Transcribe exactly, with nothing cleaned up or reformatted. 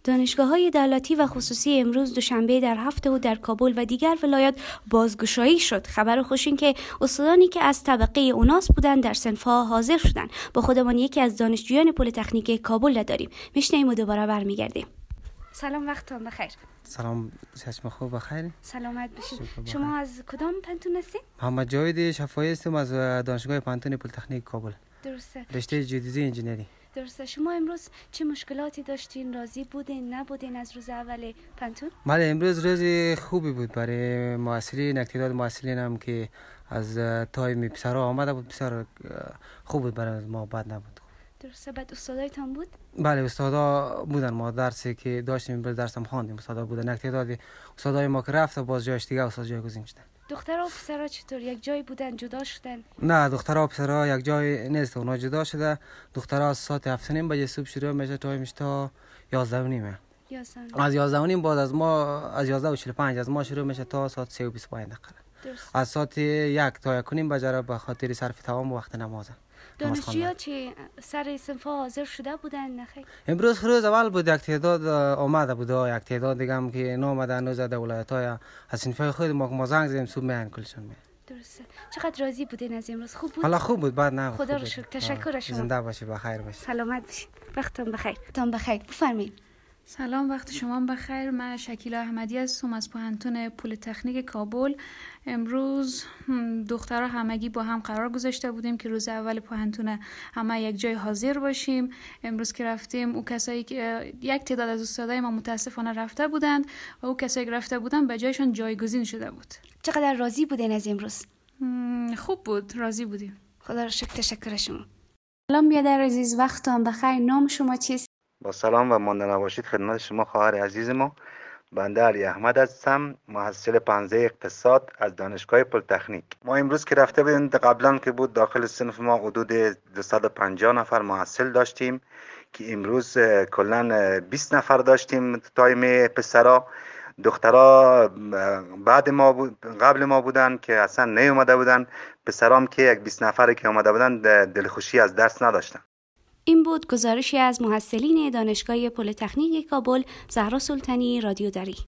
دانشگاه‌های دولتی و خصوصی امروز دوشنبه در هفته و در کابل و دیگر ولایات بازگشایی شد. خبر خوش این که استادانی که از طبقه اوناس بودن در صنف‌ها حاضر شدن. با خودمان یکی از دانشجویان پلی‌تکنیک کابل داریم. میشنیم و دوباره برمیگردیم. سلام، وقتتون بخیر. سلام، چشم خوب بخیر. سلامت باشید. شما از کدام پانتون هستید؟ محمد جاوید شفایی هستم از دانشگاه پانتون پلی‌تکنیک کابل. درسته. رشته جیودزی انجینری. درسته. شما امروز چه مشکلاتی داشتین؟ راضی بودین نبودین از روز اول پانتون؟ بله، امروز روز خوبی بود برای معلمین. تعداد معلمین هم که از تایم پسرها آمده بود، بسیار خوب بود برای ما، بد نبود. درسته. بعد استادایتان بود؟ بله، استادا بودن. ما درسی که داشتیم امروز درس هم خواندیم، استادا بودن. تعداد استادای ما که رفت باز جایش دیگه استاد جایگزین شدن. دخترها و پسرها چطور؟ یک جای بودن جدا شدن؟ نه، دخترها و پسرها یک جای نیست، اونا جدا شده. دخترها از ساعت هفت و نیم بجه صبح شروع میشه تایمش تا یازده و نیمه. از یازده و نیم بعد از ما از یازده و چهل و پنج از ما شروع میشه تا ساعت سه و بیست و پنج دقیقه. از ساعت یک تا یک و نیم بجه به خاطر صرف تمام وقت نمازه. دانشجویا چه سر صنف‌ها حاضر شده بودن نخیر؟ امروز روز اول بود، یک تعداد آمده بود، یک تعداد دیگه هم که نامدن نوز در ولایت‌های از صنف‌های خود ما که ما زنگ زدیم صبح میان کلشون میان. درسته. چقدر راضی بودین از امروز؟ خوب بود؟ حالا خوب بود، بعد نه. خدا رو شکر. تشکر شما. زنده باشی، بخیر باشی. سلامت باشید. وقتتون بخیر. تون بخیر. بفرمایید. سلام، وقت شما بخیر. من شکیلا احمدی هستم از پانتون پلی‌تکنیک کابل. امروز دخترها همگی با هم قرار گذاشته بودیم که روز اول پانتون همه یک جای حاضر باشیم. امروز که رفتیم، او کسایی که یک تعداد از استادای ما متاسفانه رفته بودند و او کسایی که رفته بودند به جایشان جایگزین شده بود. چقدر راضی بودین از امروز؟ خوب بود، راضی بودیم. خدا رو شکر. تشکر شما. سلام بیادر عزیز، وقتتون بخیر. نام شما چیست؟ با سلام و مانده نباشید خدمت شما خواهر عزیز ما. بنده علی احمد هستم، محصل پانزده اقتصاد از دانشگاه پلی‌تکنیک. ما امروز که رفته بودیم، قبلا که بود داخل صنف ما حدود دویست و پنجاه نفر محصل داشتیم که امروز کلا بیست نفر داشتیم. تایم پسرا، دخترها بعد ما بود، قبل ما بودن که اصلا نیومده بودن. پسرام که یک بیست نفری که اومده بودن دلخوشی از درس نداشتن. این بود گزارشی از محصلین دانشگاه پلی‌تکنیک کابل. زهرا سلطانی، رادیو دری.